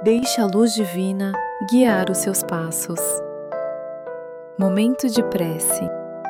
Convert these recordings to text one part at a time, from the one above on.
Deixe a luz divina guiar os seus passos. Momento de prece.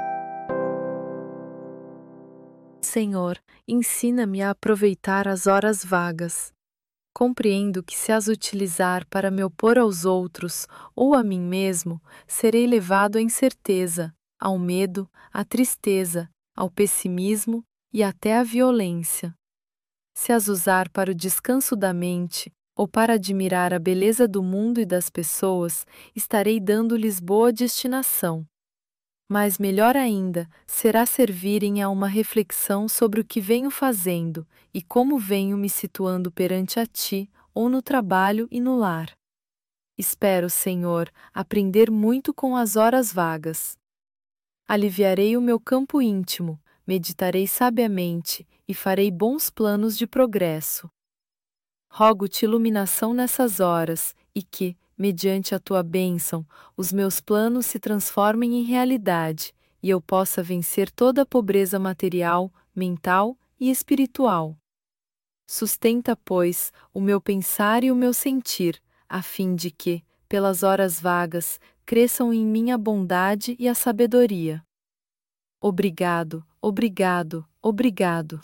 Senhor, ensina-me a aproveitar as horas vagas. Compreendo que se as utilizar para me opor aos outros ou a mim mesmo, serei levado à incerteza, ao medo, à tristeza, ao pessimismo e até à violência. Se as usar para o descanso da mente, ou para admirar a beleza do mundo e das pessoas, estarei dando-lhes boa destinação. Mas melhor ainda será servirem a uma reflexão sobre o que venho fazendo e como venho me situando perante a Ti, ou no trabalho e no lar. Espero, Senhor, aprender muito com as horas vagas. Aliviarei o meu campo íntimo, meditarei sabiamente e farei bons planos de progresso. Rogo-te iluminação nessas horas, e que, mediante a tua bênção, os meus planos se transformem em realidade, e eu possa vencer toda a pobreza material, mental e espiritual. Sustenta, pois, o meu pensar e o meu sentir, a fim de que, pelas horas vagas, cresçam em mim a bondade e a sabedoria. Obrigado, obrigado, obrigado.